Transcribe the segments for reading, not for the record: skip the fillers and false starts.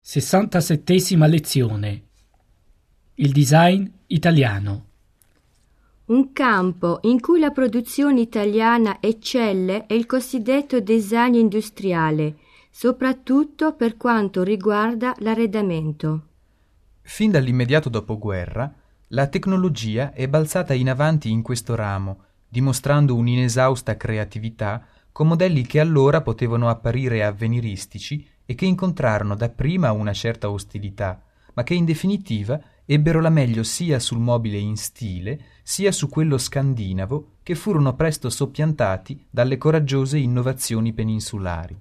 67ª lezione. Il design italiano. Un campo in cui la produzione italiana eccelle è il cosiddetto design industriale, soprattutto per quanto riguarda l'arredamento. Fin dall'immediato dopoguerra, la tecnologia è balzata in avanti in questo ramo, dimostrando un'inesausta creatività con modelli che allora potevano apparire avveniristici e che incontrarono dapprima una certa ostilità, ma che in definitiva ebbero la meglio sia sul mobile in stile, sia su quello scandinavo, che furono presto soppiantati dalle coraggiose innovazioni peninsulari.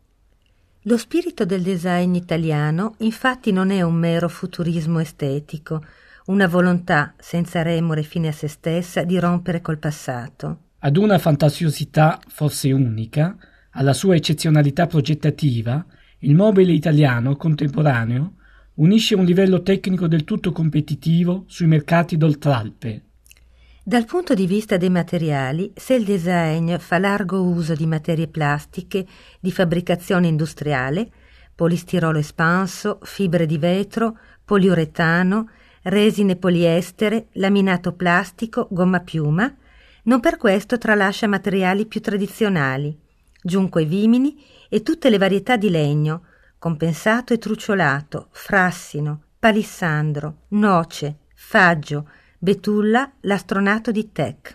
Lo spirito del design italiano infatti non è un mero futurismo estetico, una volontà senza remore fine a se stessa di rompere col passato. Ad una fantasiosità forse unica, alla sua eccezionalità progettativa, il mobile italiano contemporaneo unisce un livello tecnico del tutto competitivo sui mercati d'Oltralpe. Dal punto di vista dei materiali, se il design fa largo uso di materie plastiche di fabbricazione industriale, polistirolo espanso, fibre di vetro, poliuretano, resine poliestere, laminato plastico, gomma piuma, non per questo tralascia materiali più tradizionali, giunco e vimini e tutte le varietà di legno, compensato e truciolato, frassino, palissandro, noce, faggio, betulla, lastronato di teak.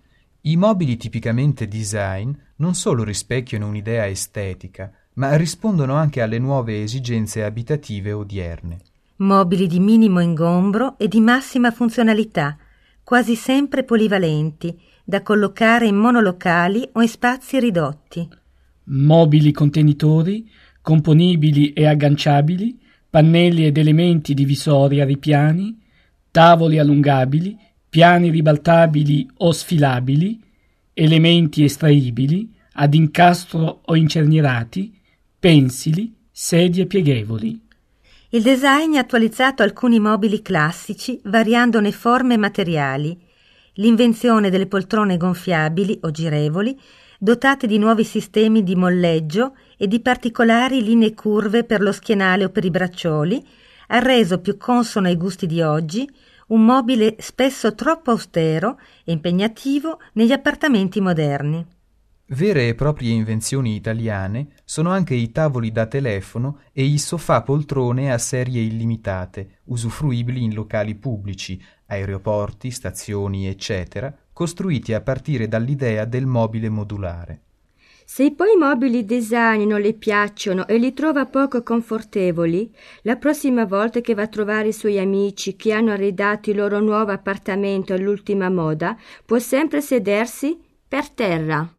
I mobili tipicamente design non solo rispecchiano un'idea estetica, ma rispondono anche alle nuove esigenze abitative odierne. Mobili di minimo ingombro e di massima funzionalità, quasi sempre polivalenti, da collocare in monolocali o in spazi ridotti. Mobili contenitori, componibili e agganciabili, pannelli ed elementi divisori a ripiani, tavoli allungabili, piani ribaltabili o sfilabili, elementi estraibili, ad incastro o incernierati, pensili, sedie pieghevoli. Il design ha attualizzato alcuni mobili classici variandone forme e materiali. L'invenzione delle poltrone gonfiabili o girevoli, dotate di nuovi sistemi di molleggio e di particolari linee curve per lo schienale o per i braccioli, ha reso più consono ai gusti di oggi un mobile spesso troppo austero e impegnativo negli appartamenti moderni. Vere e proprie invenzioni italiane sono anche i tavoli da telefono e i sofà poltrone a serie illimitate, usufruibili in locali pubblici, aeroporti, stazioni, eccetera, costruiti a partire dall'idea del mobile modulare. Se poi i mobili design non le piacciono e li trova poco confortevoli, la prossima volta che va a trovare i suoi amici che hanno arredato il loro nuovo appartamento all'ultima moda, può sempre sedersi per terra.